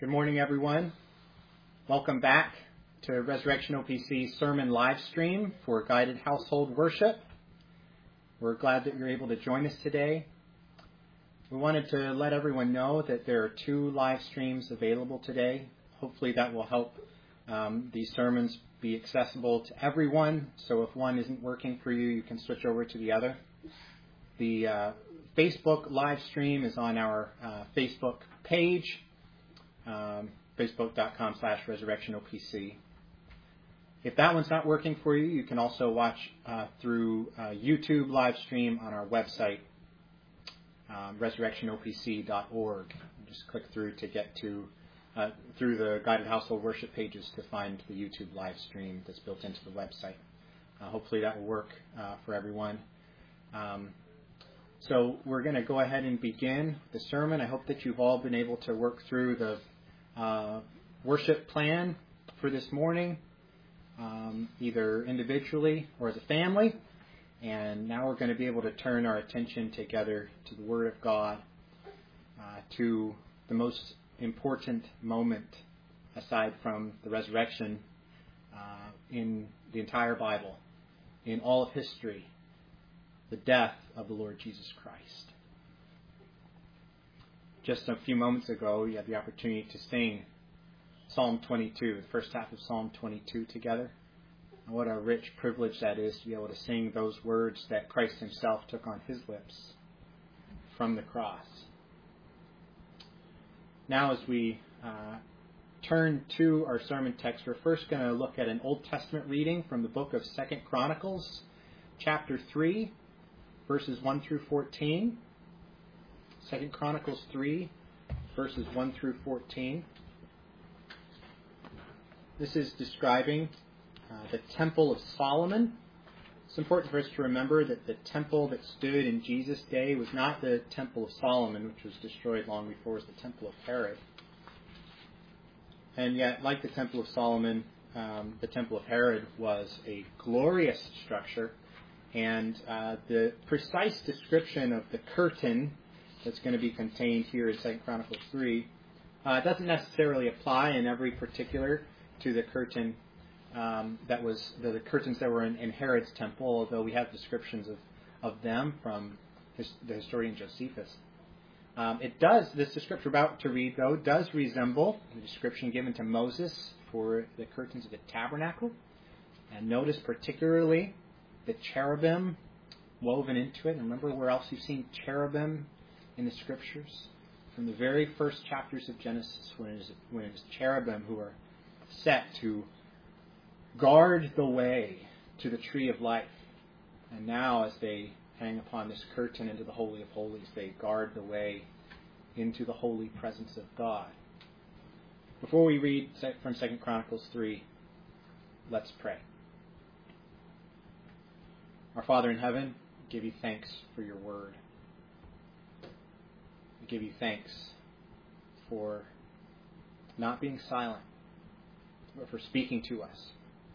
Good morning, everyone. Welcome back to Resurrection OPC Sermon live stream for Guided Household Worship. We're glad that you're able to join us today. We wanted to let everyone know that there are 2 live streams available today. Hopefully that will help these sermons be accessible to everyone. So if one isn't working for you, you can switch over to the other. The Facebook live stream is on our Facebook page. Facebook.com/ResurrectionOPC. If that one's not working for you, you can also watch through YouTube live stream on our website, resurrectionopc.org. Just click through to get to through the Guided Household Worship pages to find the YouTube live stream that's built into the website. Hopefully that will work for everyone. So we're going to go ahead and begin the sermon. I hope that you've all been able to work through the worship plan for this morning, either individually or as a family. And now we're going to be able to turn our attention together to the Word of God, to the most important moment aside from the resurrection in the entire Bible, in all of history, the death of the Lord Jesus Christ. Just a few moments ago, we had the opportunity to sing Psalm 22, the first half of Psalm 22 together. And what a rich privilege that is to be able to sing those words that Christ himself took on his lips from the cross. Now, as we turn to our sermon text, we're first going to look at an Old Testament reading from the book of 2 Chronicles, chapter 3, verses 1 through 14. 2 Chronicles 3, verses 1 through 14. This is describing the Temple of Solomon. It's important for us to remember that the temple that stood in Jesus' day was not the Temple of Solomon, which was destroyed long before it was the Temple of Herod. And yet, like the Temple of Solomon, the Temple of Herod was a glorious structure. And the precise description of the curtain that's going to be contained here in 2 Chronicles 3 doesn't necessarily apply in every particular to the curtain that was the curtains that were in Herod's temple, although we have descriptions of them from the historian Josephus. This description we're about to read, though, does resemble the description given to Moses for the curtains of the tabernacle. And notice particularly the cherubim woven into it. And remember where else you've seen cherubim in the scriptures? From the very first chapters of Genesis, when it is cherubim who are set to guard the way to the tree of life. And now as they hang upon this curtain into the Holy of Holies, they guard the way into the holy presence of God. Before we read from 2 Chronicles 3, let's pray. Our Father in heaven, we give you thanks for your word. We give you thanks for not being silent, but for speaking to us,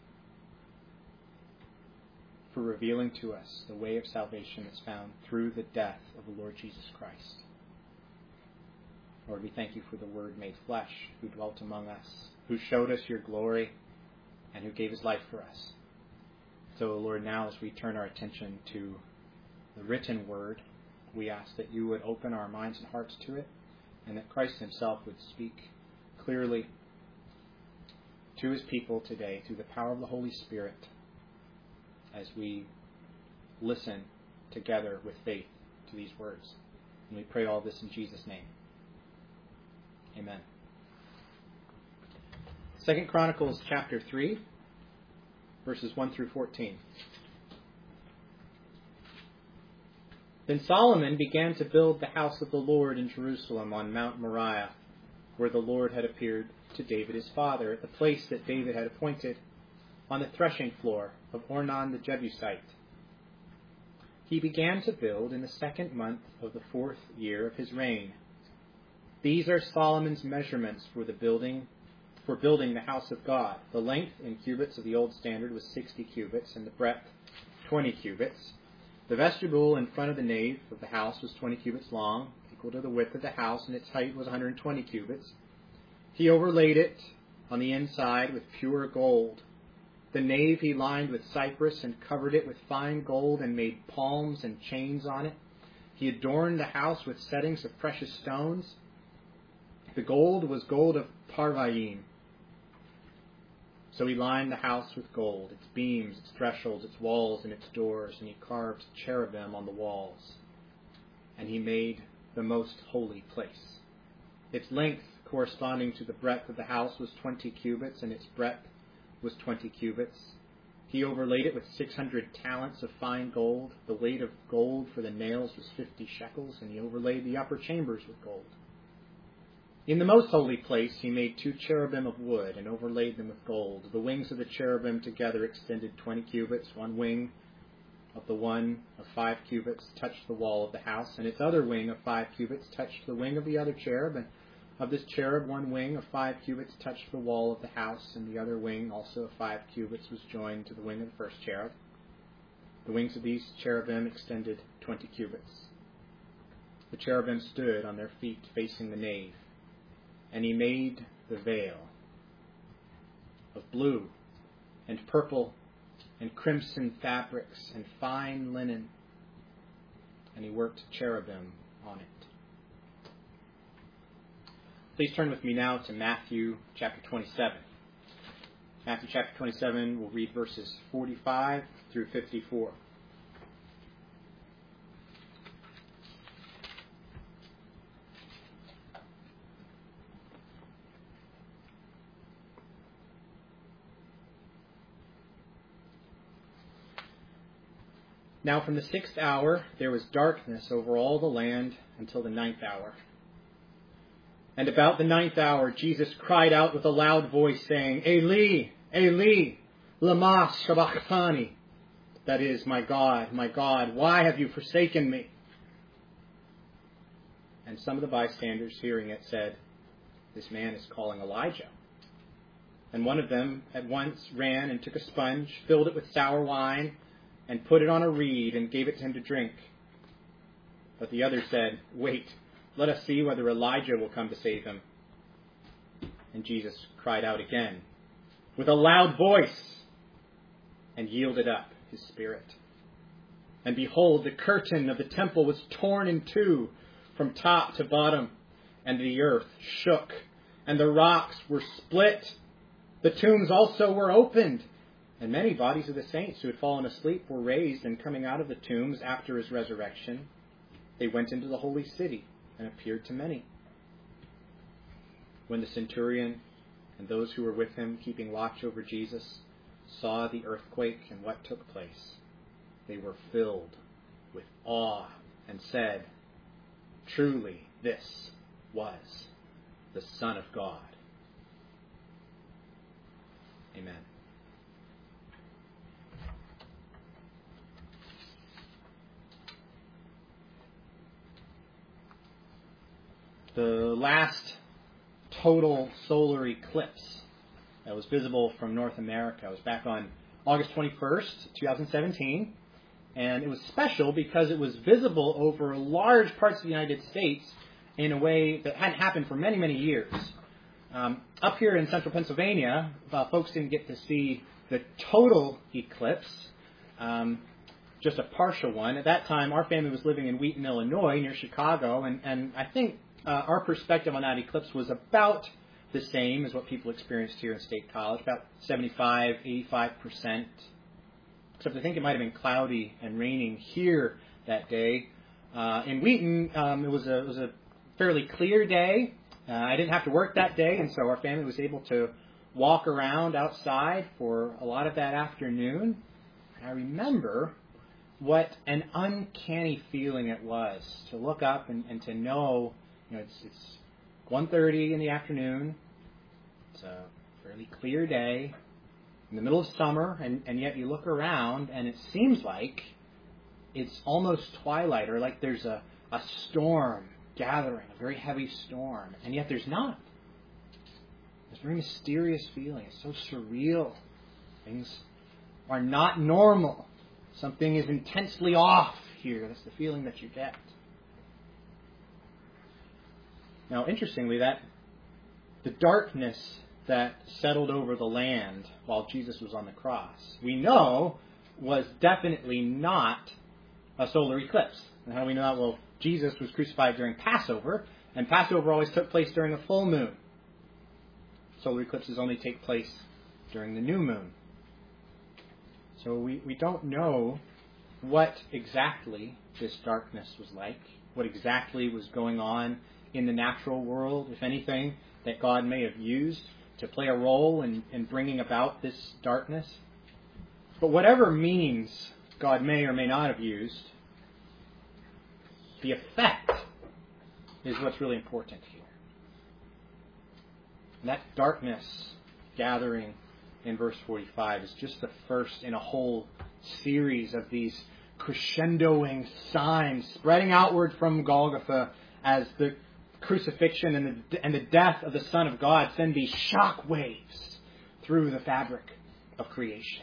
for revealing to us the way of salvation that's found through the death of the Lord Jesus Christ. Lord, we thank you for the Word made flesh, who dwelt among us, who showed us your glory, and who gave his life for us. So, Lord, now as we turn our attention to the written word, we ask that you would open our minds and hearts to it, and that Christ himself would speak clearly to his people today through the power of the Holy Spirit as we listen together with faith to these words. And we pray all this in Jesus' name. Amen. 2 Chronicles chapter 3. Verses 1 through 14. Then Solomon began to build the house of the Lord in Jerusalem on Mount Moriah, where the Lord had appeared to David his father, at the place that David had appointed, on the threshing floor of Ornan the Jebusite. He began to build in the 2nd month of the 4th year of his reign. These are Solomon's measurements for building the house of God. The length in cubits of the old standard was 60 cubits, and the breadth 20 cubits. The vestibule in front of the nave of the house was 20 cubits long, equal to the width of the house, and its height was 120 cubits. He overlaid it on the inside with pure gold. The nave he lined with cypress and covered it with fine gold and made palms and chains on it. He adorned the house with settings of precious stones. The gold was gold of Parvaim. So he lined the house with gold, its beams, its thresholds, its walls, and its doors, and he carved cherubim on the walls. And he made the most holy place. Its length, corresponding to the breadth of the house, was 20 cubits, and its breadth was 20 cubits. He overlaid it with 600 talents of fine gold. The weight of gold for the nails was 50 shekels, and he overlaid the upper chambers with gold. In the most holy place he made 2 cherubim of wood and overlaid them with gold. The wings of the cherubim together extended 20 cubits. One wing of the one of 5 cubits touched the wall of the house, and its other wing of 5 cubits touched the wing of the other cherub. And of this cherub, one wing of 5 cubits touched the wall of the house, and the other wing, also of 5 cubits, was joined to the wing of the first cherub. The wings of these cherubim extended 20 cubits. The cherubim stood on their feet facing the nave. And he made the veil of blue and purple and crimson fabrics and fine linen, and he worked cherubim on it. Please turn with me now to Matthew chapter 27. Matthew chapter 27, we'll read verses 45 through 54. Now from the 6th hour there was darkness over all the land until the 9th hour. And about the 9th hour Jesus cried out with a loud voice, saying, Eli, Eli, lama sabachthani. That is, my God, why have you forsaken me? And some of the bystanders hearing it said, This man is calling Elijah. And one of them at once ran and took a sponge, filled it with sour wine, and put it on a reed, and gave it to him to drink. But the other said, Wait, let us see whether Elijah will come to save him. And Jesus cried out again with a loud voice, and yielded up his spirit. And behold, the curtain of the temple was torn in two from top to bottom, and the earth shook, and the rocks were split. The tombs also were opened, and many bodies of the saints who had fallen asleep were raised, and coming out of the tombs after his resurrection, they went into the holy city and appeared to many. When the centurion and those who were with him, keeping watch over Jesus, saw the earthquake and what took place, they were filled with awe and said, Truly, this was the Son of God. Amen. The last total solar eclipse that was visible from North America was back on August 21st, 2017. And it was special because it was visible over large parts of the United States in a way that hadn't happened for many, many years. Up here in central Pennsylvania, folks didn't get to see the total eclipse, just a partial one. At that time, our family was living in Wheaton, Illinois, near Chicago, and I think our perspective on that eclipse was about the same as what people experienced here in State College, about 75, 85%. Except I think it might have been cloudy and raining here that day. In Wheaton, it was a fairly clear day. I didn't have to work that day, and so our family was able to walk around outside for a lot of that afternoon. And I remember what an uncanny feeling it was to look up and to know, it's 1:30 in the afternoon. It's a fairly clear day in the middle of summer, and yet you look around and it seems like it's almost twilight, or like there's a storm gathering, a very heavy storm, and yet there's not. It's a very mysterious feeling. It's so surreal. Things are not normal. Something is intensely off here. That's the feeling that you get. Now, interestingly, that the darkness that settled over the land while Jesus was on the cross, we know was definitely not a solar eclipse. And how do we know that? Well, Jesus was crucified during Passover, and Passover always took place during a full moon. Solar eclipses only take place during the new moon. So we don't know what exactly this darkness was like, what exactly was going on in the natural world, if anything, that God may have used to play a role in bringing about this darkness. But whatever means God may or may not have used, the effect is what's really important here. And that darkness gathering in verse 45 is just the first in a whole series of these crescendoing signs spreading outward from Golgotha as the crucifixion and the death of the Son of God send these shock waves through the fabric of creation.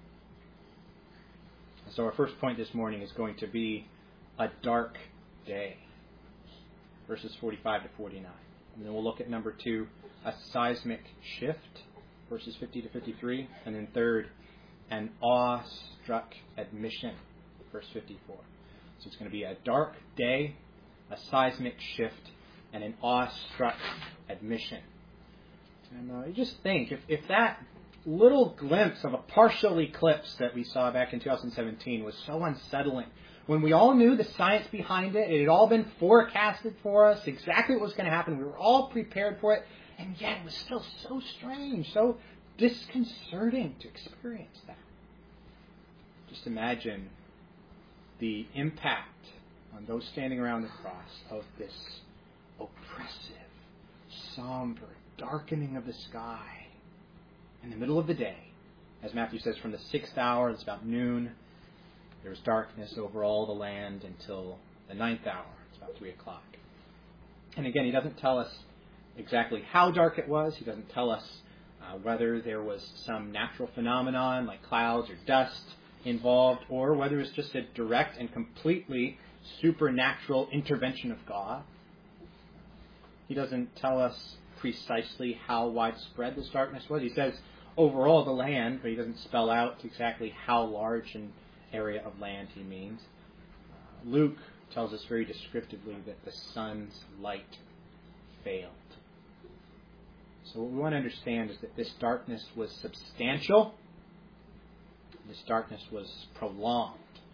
So our first point this morning is going to be a dark day. Verses 45 to 49. And then we'll look at number 2, a seismic shift. Verses 50 to 53. And then third, an awe-struck admission. Verse 54. So it's going to be a dark day, a seismic shift, and an awe-struck admission. And you just think, if that little glimpse of a partial eclipse that we saw back in 2017 was so unsettling, when we all knew the science behind it, it had all been forecasted for us, exactly what was going to happen, we were all prepared for it, and yet it was still so strange, so disconcerting to experience that. Just imagine the impact on those standing around the cross of this oppressive, somber darkening of the sky in the middle of the day. As Matthew says, from the 6th hour, it's about noon, there was darkness over all the land until the 9th hour. It's about 3 o'clock. And again, he doesn't tell us exactly how dark it was. He doesn't tell us whether there was some natural phenomenon like clouds or dust involved, or whether it's just a direct and completely supernatural intervention of God. He doesn't tell us precisely how widespread this darkness was. He says overall the land, but he doesn't spell out exactly how large an area of land he means. Luke tells us very descriptively that the sun's light failed. So what we want to understand is that this darkness was substantial. This darkness was prolonged.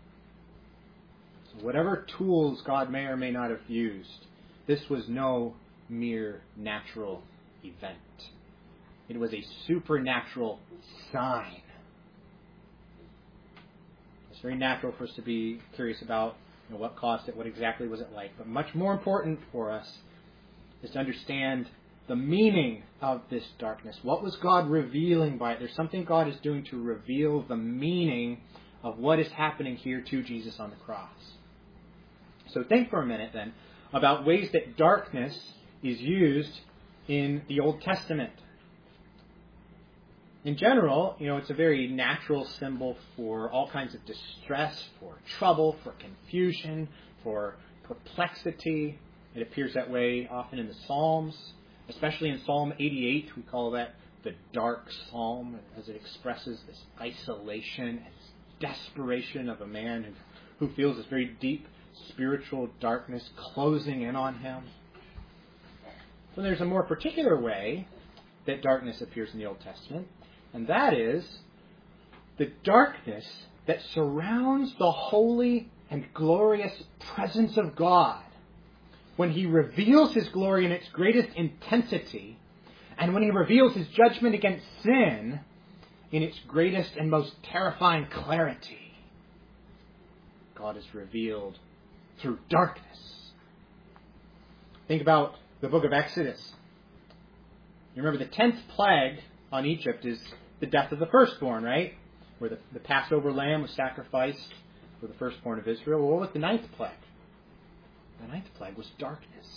So whatever tools God may or may not have used, this was no mere natural event. It was a supernatural sign. It's very natural for us to be curious about what caused it, what exactly was it like. But much more important for us is to understand the meaning of this darkness. What was God revealing by it? There's something God is doing to reveal the meaning of what is happening here to Jesus on the cross. So think for a minute then about ways that darkness is used in the Old Testament. In general, it's a very natural symbol for all kinds of distress, for trouble, for confusion, for perplexity. It appears that way often in the Psalms, especially in Psalm 88. We call that the dark psalm, as it expresses this isolation and desperation of a man who feels this very deep spiritual darkness closing in on him. So there's a more particular way that darkness appears in the Old Testament, and that is the darkness that surrounds the holy and glorious presence of God when He reveals His glory in its greatest intensity, and when He reveals His judgment against sin in its greatest and most terrifying clarity. God is revealed through darkness. Think about the book of Exodus. You remember the 10th plague on Egypt is the death of the firstborn, right? Where the Passover lamb was sacrificed for the firstborn of Israel. Well, what was the 9th plague? The 9th plague was darkness.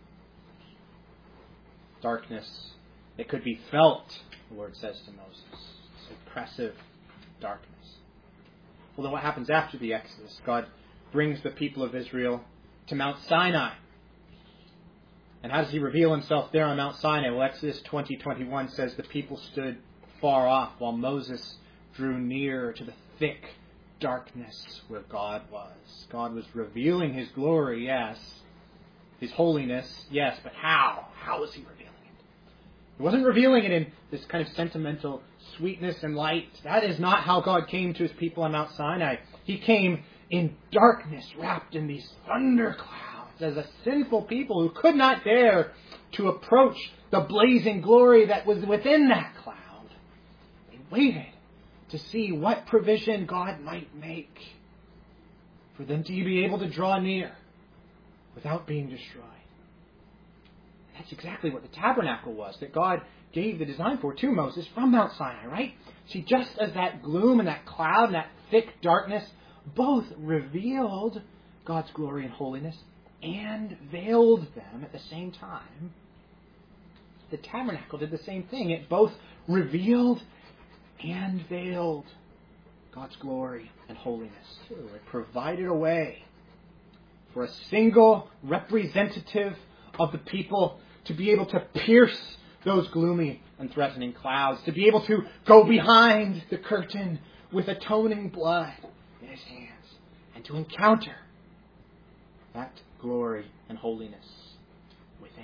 Darkness that could be felt, the Lord says to Moses. It's oppressive darkness. Well, then what happens after the Exodus? God brings the people of Israel to Mount Sinai. And how does he reveal himself there on Mount Sinai? Well, Exodus 20:21 says the people stood far off while Moses drew near to the thick darkness where God was. God was revealing his glory, yes. His holiness, yes. But how? How was he revealing it? He wasn't revealing it in this kind of sentimental sweetness and light. That is not how God came to his people on Mount Sinai. He came in darkness, wrapped in these thunder clouds, as a sinful people who could not dare to approach the blazing glory that was within that cloud. They waited to see what provision God might make for them to be able to draw near without being destroyed. That's exactly what the tabernacle was that God gave the design for to Moses from Mount Sinai, right? See, just as that gloom and that cloud and that thick darkness both revealed God's glory and holiness and veiled them at the same time, the tabernacle did the same thing. It both revealed and veiled God's glory and holiness too. It provided a way for a single representative of the people to be able to pierce those gloomy and threatening clouds, to be able to go behind the curtain with atoning blood in his hands, and to encounter that glory and holiness within.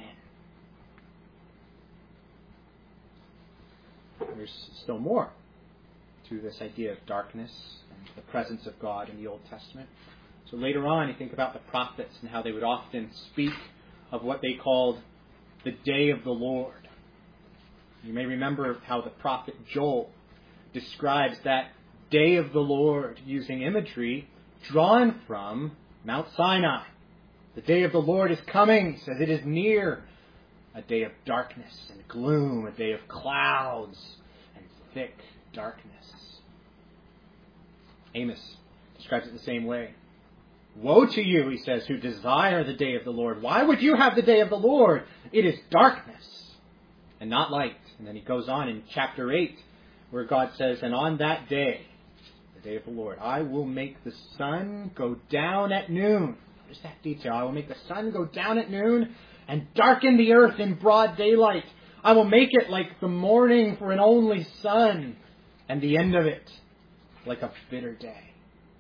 There's still more to this idea of darkness and the presence of God in the Old Testament. So later on, you think about the prophets and how they would often speak of what they called the day of the Lord. You may remember how the prophet Joel describes that day of the Lord using imagery drawn from Mount Sinai. The day of the Lord is coming, he says, it is near. A day of darkness and gloom, a day of clouds and thick darkness. Amos describes it the same way. Woe to you, he says, who desire the day of the Lord. Why would you have the day of the Lord? It is darkness and not light. And then he goes on in chapter 8, where God says, and on that day, the day of the Lord, I will make the sun go down at noon. Notice that detail. I will make the sun go down at noon and darken the earth in broad daylight. I will make it like the morning for an only sun, and the end of it like a bitter day.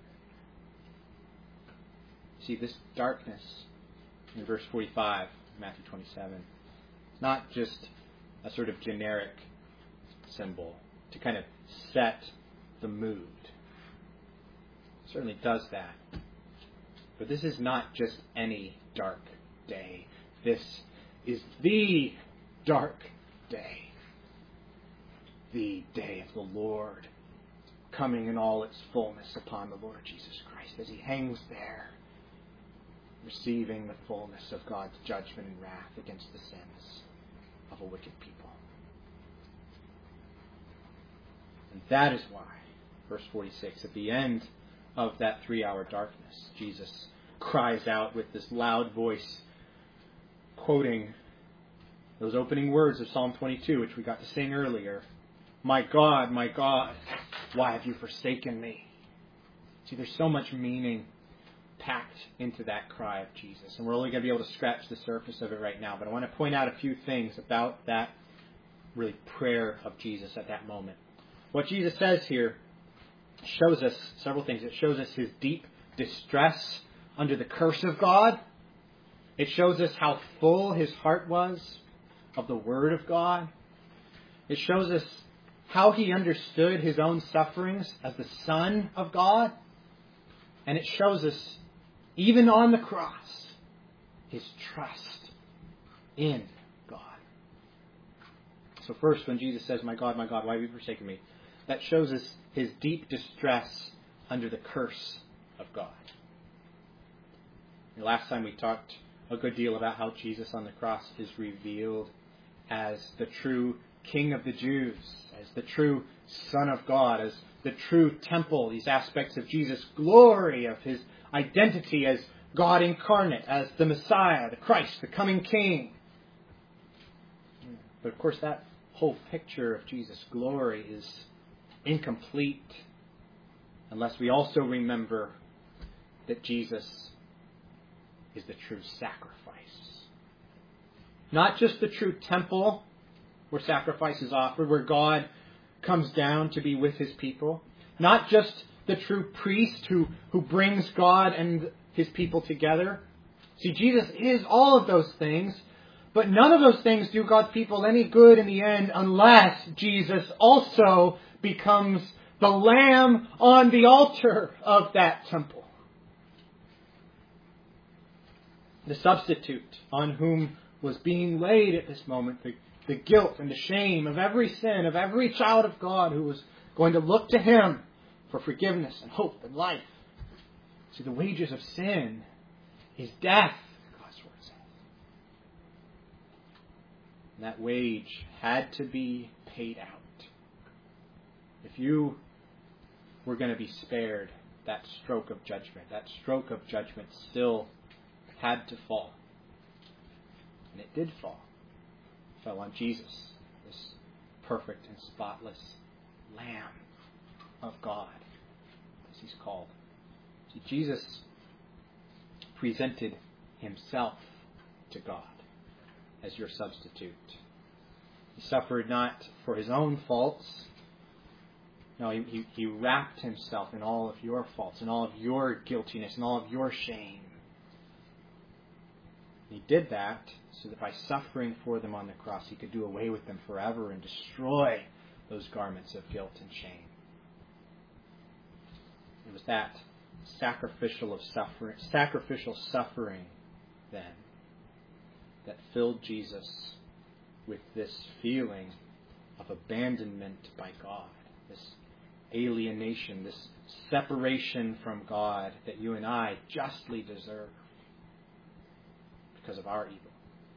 See, this darkness in verse 45, Matthew 27, not just a sort of generic symbol to kind of set the mood. It certainly does that. But this is not just any dark day. This is the dark day. The day of the Lord, coming in all its fullness upon the Lord Jesus Christ as he hangs there, receiving the fullness of God's judgment and wrath against the sins of a wicked people. And that is why, verse 46, at the end of that 3-hour darkness, Jesus cries out with this loud voice, quoting those opening words of Psalm 22, which we got to sing earlier. My God, why have you forsaken me? See, there's so much meaning packed into that cry of Jesus. And we're only going to be able to scratch the surface of it right now. But I want to point out a few things about that really prayer of Jesus at that moment. What Jesus says here shows us several things. It shows us his deep distress under the curse of God. It shows us how full his heart was of the Word of God. It shows us how he understood his own sufferings as the Son of God. And it shows us, even on the cross, his trust in God. So first, when Jesus says, my God, why have you forsaken me? That shows us his deep distress under the curse of God. Last time we talked a good deal about how Jesus on the cross is revealed as the true King of the Jews, as the true Son of God, as the true temple, these aspects of Jesus' glory, of his identity as God incarnate, as the Messiah, the Christ, the coming King. But of course that whole picture of Jesus' glory is incomplete unless we also remember that Jesus is the true sacrifice. Not just the true temple where sacrifice is offered, where God comes down to be with his people. Not just the true priest who brings God and his people together. See, Jesus is all of those things, but none of those things do God's people any good in the end unless Jesus also becomes the lamb on the altar of that temple. The substitute on whom was being laid at this moment the guilt and the shame of every sin of every child of God who was going to look to him for forgiveness and hope and life. See, the wages of sin is death, God's word says. And that wage had to be paid out. If you were going to be spared that stroke of judgment still had to fall. And it did fall. It fell on Jesus, this perfect and spotless Lamb of God, as he's called. See, Jesus presented himself to God as your substitute. He suffered not for his own faults. No, he wrapped himself in all of your faults, in all of your guiltiness, in all of your shame. He did that so that by suffering for them on the cross, he could do away with them forever and destroy those garments of guilt and shame. It was that sacrificial suffering then that filled Jesus with this feeling of abandonment by God, this alienation, this separation from God that you and I justly deserve because of our evil.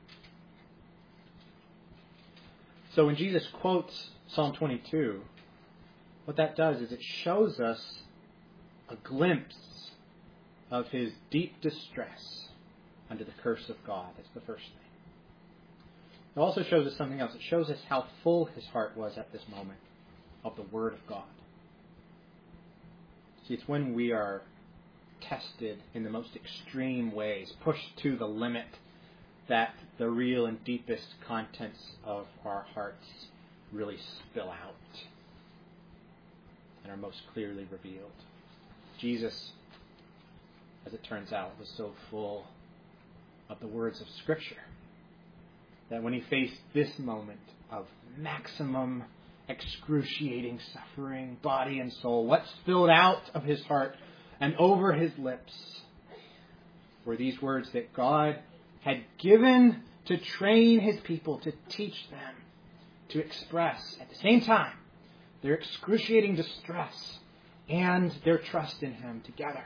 So when Jesus quotes Psalm 22, what that does is it shows us a glimpse of his deep distress under the curse of God. That's the first thing. It also shows us something else. It shows us how full his heart was at this moment of the Word of God. See, it's when we are tested in the most extreme ways, pushed to the limit, that the real and deepest contents of our hearts really spill out and are most clearly revealed. Jesus, as it turns out, was so full of the words of Scripture that when he faced this moment of maximum excruciating suffering, body and soul, what spilled out of his heart and over his lips were these words that God had given to train his people, to teach them, to express at the same time their excruciating distress and their trust in him together.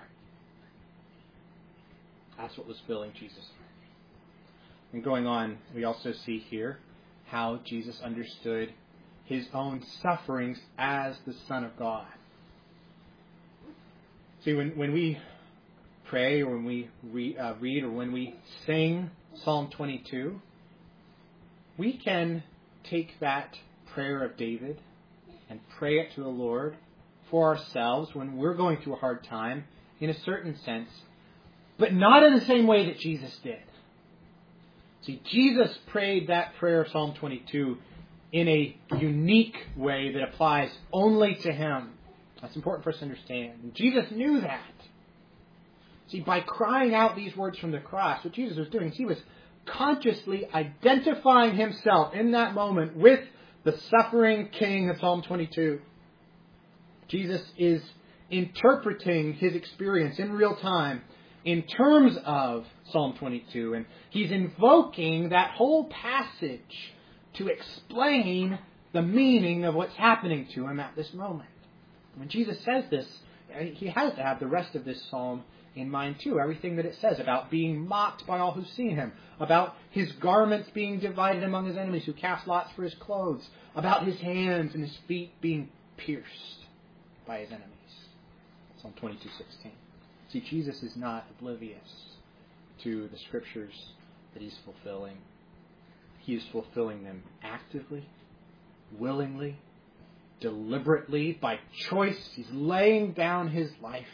That's what was filling Jesus' heart. And going on, we also see here how Jesus understood his own sufferings as the Son of God. See, when we pray or when we read or when we sing Psalm 22, we can take that prayer of David and pray it to the Lord for ourselves when we're going through a hard time in a certain sense, but not in the same way that Jesus did. See, Jesus prayed that prayer of Psalm 22 in a unique way that applies only to him. That's important for us to understand. And Jesus knew that. See, by crying out these words from the cross, what Jesus was doing, he was consciously identifying himself in that moment with the suffering king of Psalm 22. Jesus is interpreting his experience in real time in terms of Psalm 22, and he's invoking that whole passage to explain the meaning of what's happening to him at this moment. When Jesus says this, he has to have the rest of this psalm in mind too. Everything that it says about being mocked by all who've seen him, about his garments being divided among his enemies who cast lots for his clothes, about his hands and his feet being pierced by his enemies. Psalm 22:16. See, Jesus is not oblivious to the scriptures that he's fulfilling. He is fulfilling them actively, willingly, deliberately, by choice. He's laying down his life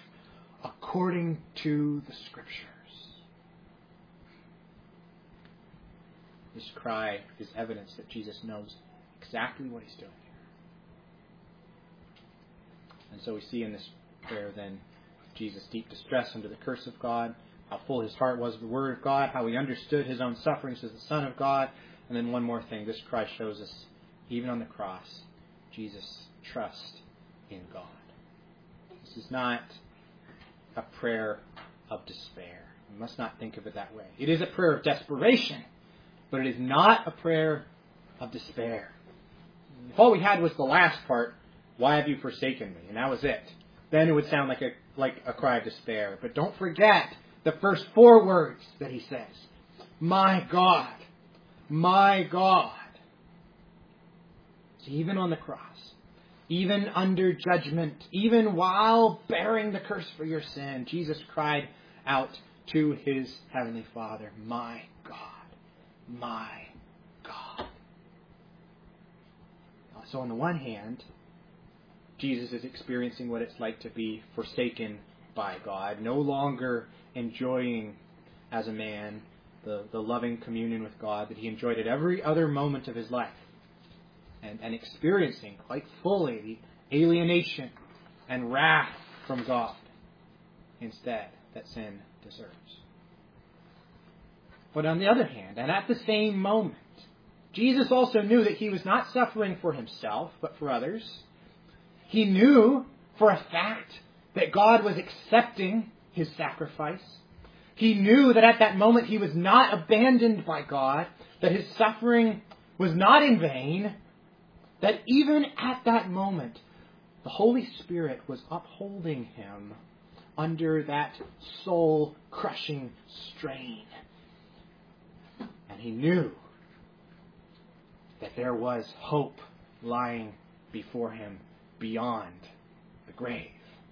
according to the scriptures. This cry is evidence that Jesus knows exactly what he's doing here. And so we see in this prayer then Jesus' deep distress under the curse of God, how full his heart was of the Word of God, how he understood his own sufferings as the Son of God. And then one more thing, this cry shows us, even on the cross, Jesus' trust in God. This is not a prayer of despair. We must not think of it that way. It is a prayer of desperation, but it is not a prayer of despair. If all we had was the last part, why have you forsaken me? And that was it. Then it would sound like a cry of despair. But don't forget the first 4 words that he says. My God, my God. So even on the cross, even under judgment, even while bearing the curse for your sin, Jesus cried out to his heavenly Father, my God, my God. So on the one hand, Jesus is experiencing what it's like to be forsaken by God, no longer enjoying as a man the loving communion with God that he enjoyed at every other moment of his life, and experiencing quite fully the alienation and wrath from God instead that sin deserves. But on the other hand, and at the same moment, Jesus also knew that he was not suffering for himself, but for others. He knew for a fact that God was accepting his sacrifice. He knew that at that moment he was not abandoned by God, that his suffering was not in vain, that even at that moment, the Holy Spirit was upholding him under that soul-crushing strain. And he knew that there was hope lying before him beyond the grave.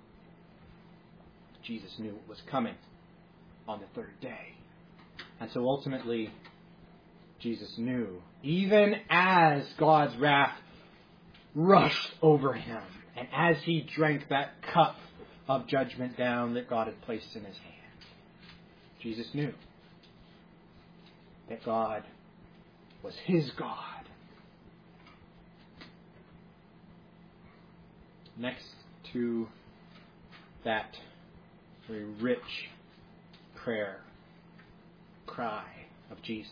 Jesus knew it was coming on the 3rd day. And so ultimately, Jesus knew, even as God's wrath rushed over him, and as he drank that cup of judgment down that God had placed in his hand, Jesus knew that God was his God. Next to that very rich prayer, cry of Jesus,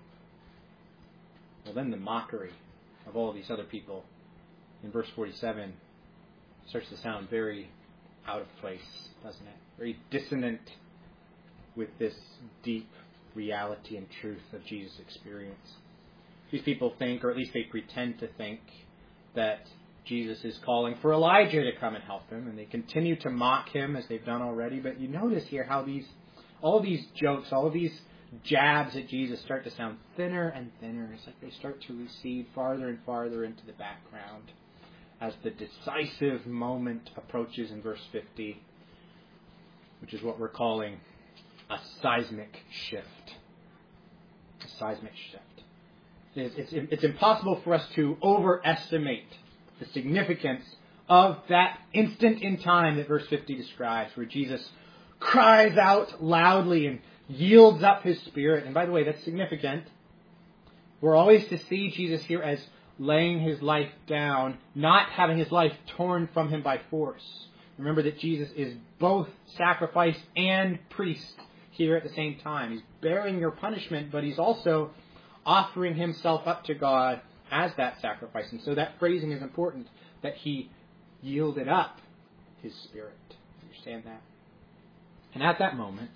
well, then the mockery of all these other people in verse 47 starts to sound very out of place, doesn't it? Very dissonant with this deep reality and truth of Jesus' experience. These people think, or at least they pretend to think, that Jesus is calling for Elijah to come and help him, and they continue to mock him as they've done already. But you notice here how all these jokes, all of these jabs at Jesus start to sound thinner and thinner. It's like they start to recede farther and farther into the background as the decisive moment approaches in verse 50, which is what we're calling a seismic shift. A seismic shift. It's impossible for us to overestimate the significance of that instant in time that verse 50 describes, where Jesus cries out loudly and yields up his spirit. And by the way, that's significant. We're always to see Jesus here as laying his life down, not having his life torn from him by force. Remember that Jesus is both sacrifice and priest here at the same time. He's bearing your punishment, but he's also offering himself up to God as that sacrifice. And so that phrasing is important, that he yielded up his spirit. Understand that? And at that moment,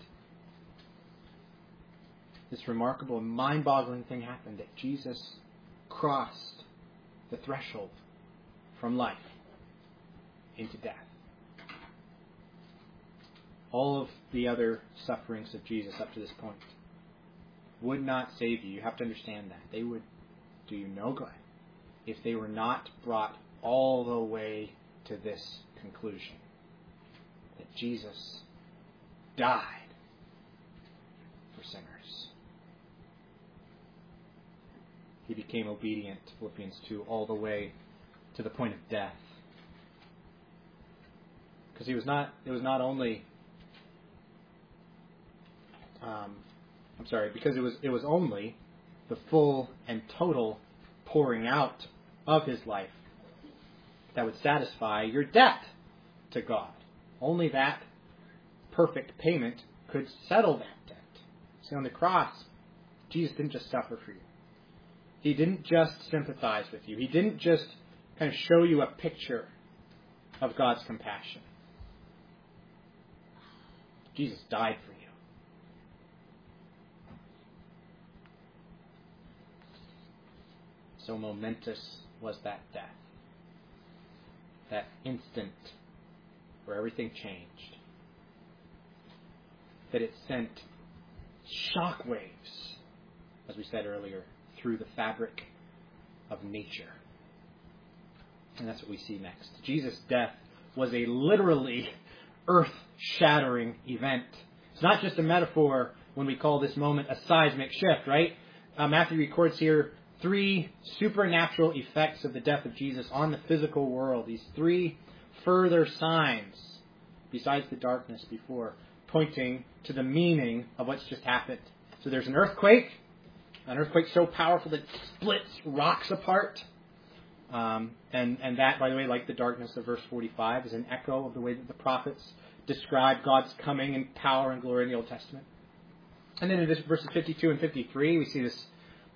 this remarkable and mind-boggling thing happened, that Jesus crossed the threshold from life into death. All of the other sufferings of Jesus up to this point would not save you. You have to understand that. They would do you no good if they were not brought all the way to this conclusion, that Jesus died for sinners. He became obedient, Philippians 2, all the way to the point of death. Because it was not only because it was only the full and total pouring out of his life that would satisfy your debt to God. Only that perfect payment could settle that debt. See, on the cross, Jesus didn't just suffer for you. He didn't just sympathize with you. He didn't just kind of show you a picture of God's compassion. Jesus died for you. So momentous was that death. That instant where everything changed. That it sent shockwaves, as we said earlier, through the fabric of nature. And that's what we see next. Jesus' death was a literally earth-shattering event. It's not just a metaphor when we call this moment a seismic shift, right? Matthew records here 3 supernatural effects of the death of Jesus on the physical world. These 3 further signs, besides the darkness before, pointing to the meaning of what's just happened. So there's an earthquake so powerful that it splits rocks apart. And that, by the way, like the darkness of verse 45, is an echo of the way that the prophets describe God's coming in power and glory in the Old Testament. And then in verses 52 and 53, we see this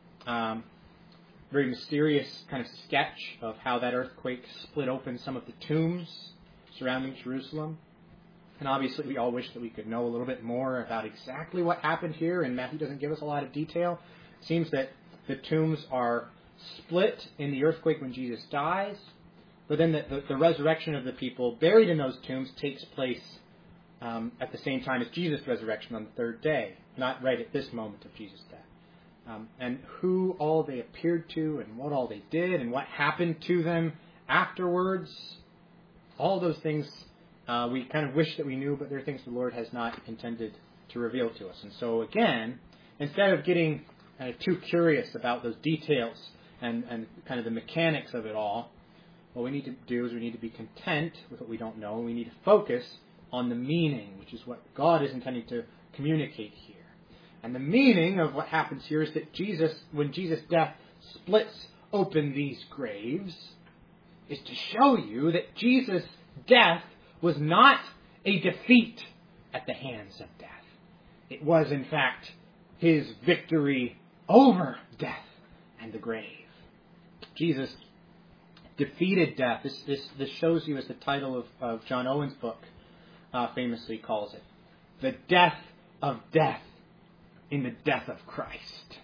very mysterious kind of sketch of how that earthquake split open some of the tombs surrounding Jerusalem. And obviously we all wish that we could know a little bit more about exactly what happened here, and Matthew doesn't give us a lot of detail. It seems that the tombs are split in the earthquake when Jesus dies, but then the resurrection of the people buried in those tombs takes place at the same time as Jesus' resurrection on the third day, not right at this moment of Jesus' death. And who all they appeared to and what all they did and what happened to them afterwards, all those things we kind of wish that we knew, but they're things the Lord has not intended to reveal to us. And so again, instead of getting too curious about those details and kind of the mechanics of it all, what we need to do is we need to be content with what we don't know. We need to focus on the meaning, which is what God is intending to communicate here. And the meaning of what happens here is that when Jesus' death splits open these graves, is to show you that Jesus' death was not a defeat at the hands of death. It was, in fact, his victory over death and the grave. Jesus defeated death. This shows you, as the title of John Owen's book famously calls it, the death of death in the death of Christ.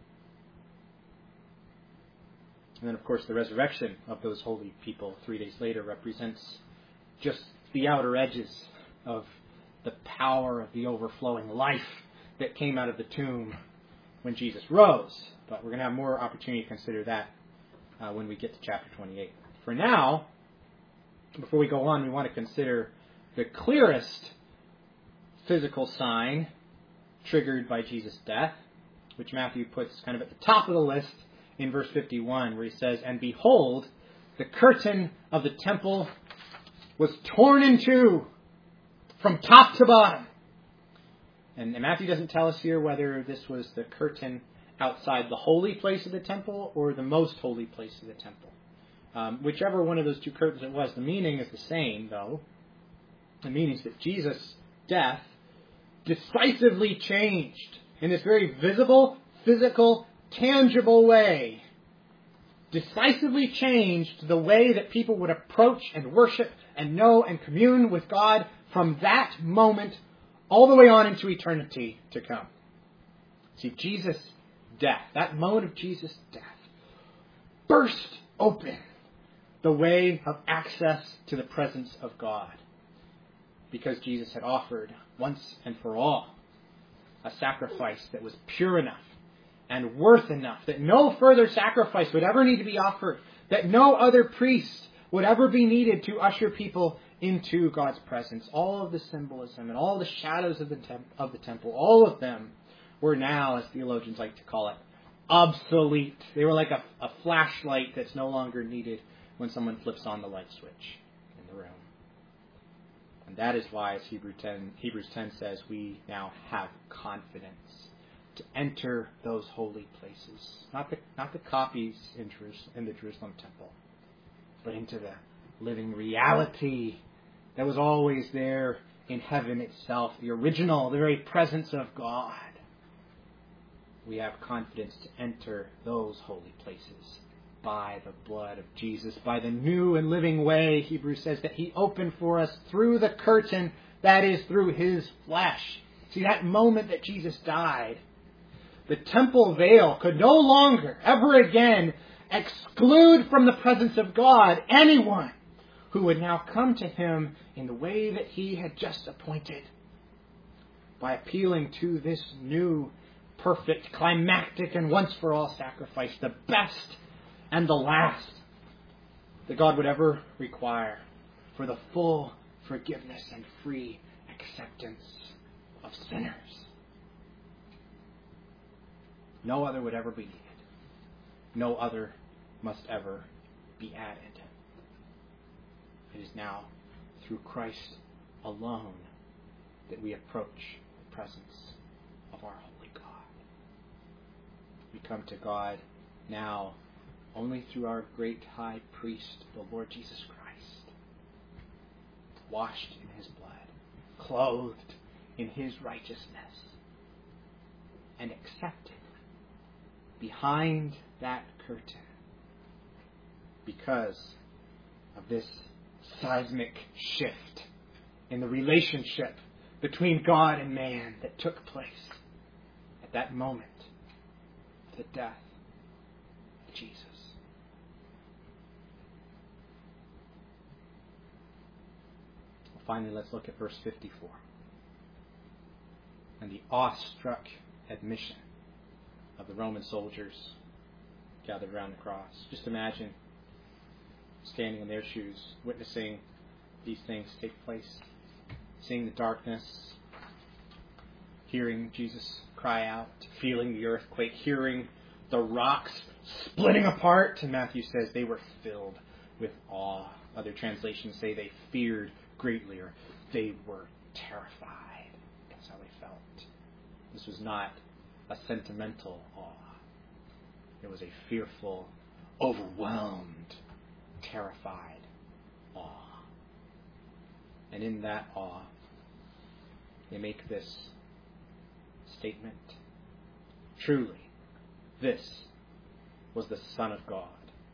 And then, of course, the resurrection of those holy people 3 days later represents just the outer edges of the power of the overflowing life that came out of the tomb when Jesus rose. But we're going to have more opportunity to consider that when we get to chapter 28. For now, before we go on, we want to consider the clearest physical sign triggered by Jesus' death, which Matthew puts kind of at the top of the list in verse 51, where he says, "And behold, the curtain of the temple was torn in two from top to bottom." And Matthew doesn't tell us here whether this was the curtain outside the holy place of the temple or the most holy place of the temple. Whichever one of those two curtains it was, the meaning is the same, though. The meaning is that Jesus' death decisively changed in this very visible, physical, tangible way. Decisively changed the way that people would approach and worship and know and commune with God from that moment all the way on into eternity to come. See, Jesus' death, that moment of Jesus' death, burst open the way of access to the presence of God. Because Jesus had offered once and for all a sacrifice that was pure enough and worth enough that no further sacrifice would ever need to be offered, that no other priest would ever be needed to usher people into God's presence. All of the symbolism and all the shadows of the temple, all of them were now, as theologians like to call it, obsolete. They were like a flashlight that's no longer needed when someone flips on the light switch in the room. And that is why, as Hebrews 10 says, we now have confidence to enter those holy places. Not the copies in the Jerusalem temple, but into the living reality that was always there in heaven itself, the original, the very presence of God. We have confidence to enter those holy places by the blood of Jesus, by the new and living way, Hebrews says, that He opened for us through the curtain, that is, through His flesh. See, that moment that Jesus died, the temple veil could no longer, ever again, exclude from the presence of God anyone who would now come to Him in the way that He had just appointed, by appealing to this new, perfect, climactic, and once-for-all sacrifice, the best and the last that God would ever require for the full forgiveness and free acceptance of sinners. No other would ever be needed. No other must ever be added. It is now through Christ alone that we approach the presence of our holy God. We come to God now only through our great high priest, the Lord Jesus Christ, washed in His blood, clothed in His righteousness, and accepted behind that curtain because of this seismic shift in the relationship between God and man that took place at that moment, the death of Jesus. Finally, let's look at verse 54 and the awestruck admission of the Roman soldiers gathered around the cross. Just imagine standing in their shoes, witnessing these things take place, seeing the darkness, hearing Jesus cry out, feeling the earthquake, hearing the rocks splitting apart. And Matthew says they were filled with awe. Other translations say they feared greatly, or they were terrified. That's how they felt. This was not a sentimental awe. It was a fearful, overwhelmed, terrified awe. And in that awe, they make this statement: truly, this was the Son of God.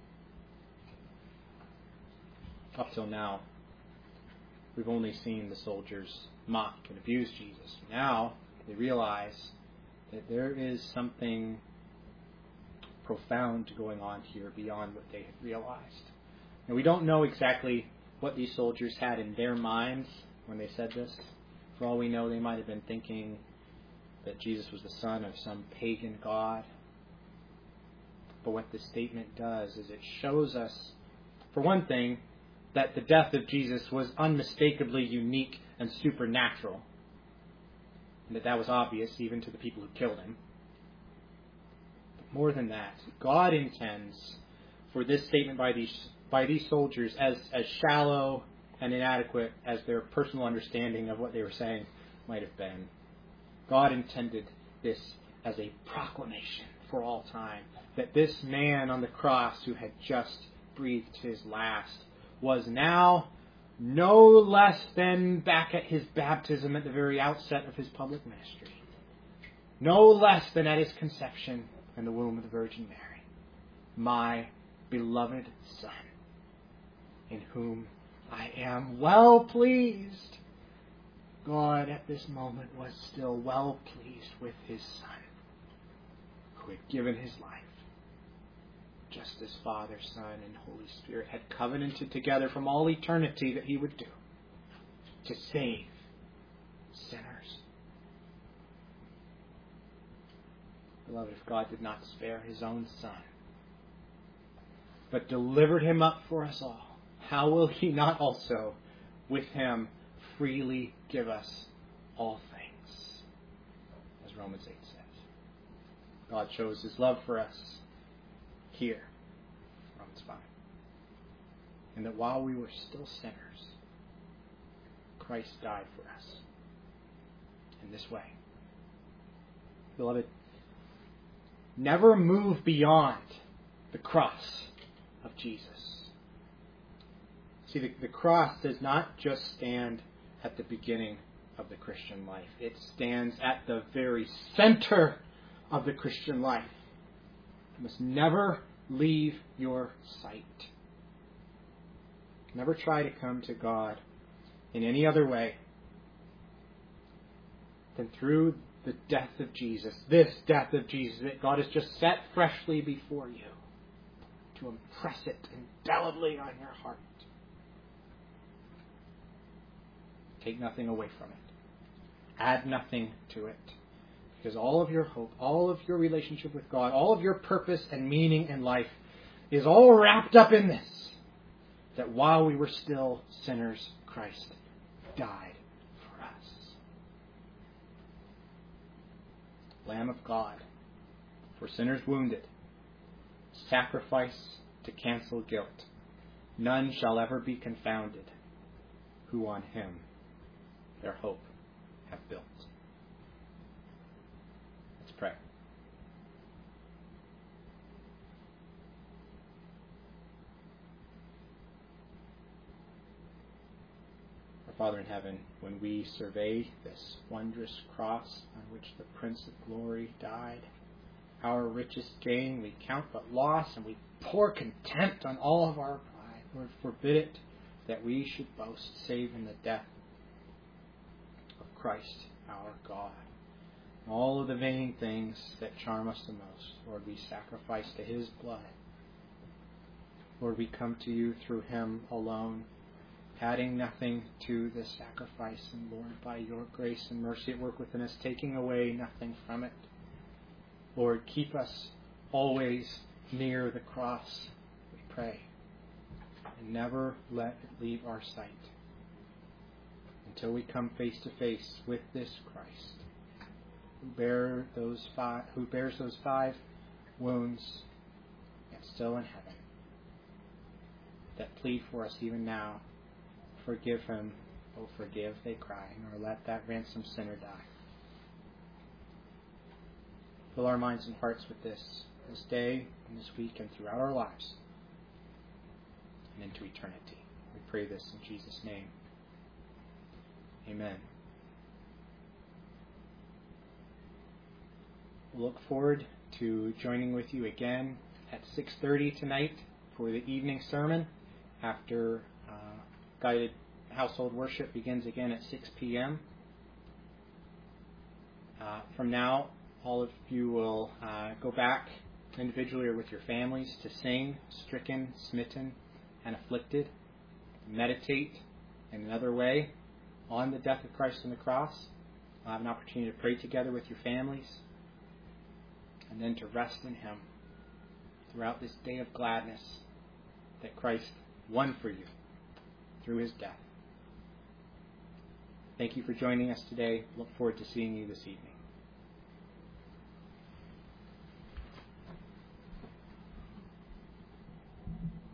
Up till now, we've only seen the soldiers mock and abuse Jesus. Now they realize that there is something profound going on here beyond what they had realized. And we don't know exactly what these soldiers had in their minds when they said this. For all we know, they might have been thinking that Jesus was the son of some pagan god. But what this statement does is it shows us, for one thing, that the death of Jesus was unmistakably unique and supernatural. And that was obvious even to the people who killed Him. But more than that, God intends for this statement by these soldiers, as shallow and inadequate as their personal understanding of what they were saying might have been, God intended this as a proclamation for all time, that this man on the cross who had just breathed his last was now no less than back at His baptism at the very outset of His public ministry, no less than at His conception in the womb of the Virgin Mary. My beloved Son, in whom I am well pleased. God at this moment was still well pleased with His Son, who had given His life, just as Father, Son, and Holy Spirit had covenanted together from all eternity that He would do to save sinners. Beloved, if God did not spare His own Son, but delivered Him up for us all, how will He not also with Him freely give us all things? As Romans 8 says. God shows His love for us here, Romans 5. And that while we were still sinners, Christ died for us in this way. Beloved, never move beyond the cross of Jesus. See, the cross does not just stand at the beginning of the Christian life. It stands at the very center of the Christian life. You must never leave your sight. Never try to come to God in any other way than through the death of Jesus. This death of Jesus that God has just set freshly before you to impress it indelibly on your heart. Take nothing away from it. Add nothing to it. Because all of your hope, all of your relationship with God, all of your purpose and meaning in life is all wrapped up in this. That while we were still sinners, Christ died for us. Lamb of God, for sinners wounded, sacrifice to cancel guilt. None shall ever be confounded who on him their hope have built. Let's pray. Our Father in heaven, when we survey this wondrous cross on which the Prince of Glory died, our richest gain we count but loss, and we pour contempt on all of our pride. Lord, forbid it that we should boast save in the death of Christ our God. All of the vain things that charm us the most, Lord, we sacrifice to His blood. Lord, we come to you through Him alone, adding nothing to this sacrifice, and Lord, by your grace and mercy at work within us, taking away nothing from it. Lord, keep us always near the cross, we pray, and never let it leave our sight until we come face to face with this Christ, who bears those 5 wounds, yet still in heaven, that plead for us even now. Forgive him, oh forgive, they cry, nor let that ransomed sinner die. Fill our minds and hearts with this day and this week and throughout our lives and into eternity. We pray this in Jesus' name. Amen. We'll look forward to joining with you again at 6:30 tonight for the evening sermon after guided household worship begins again at 6 p.m. From now, all of you will go back individually or with your families to sing Stricken, Smitten, and Afflicted, meditate in another way on the death of Christ on the cross. You'll have an opportunity to pray together with your families, and then to rest in Him throughout this day of gladness that Christ won for you through His death. Thank you for joining us today. Look forward to seeing you this evening.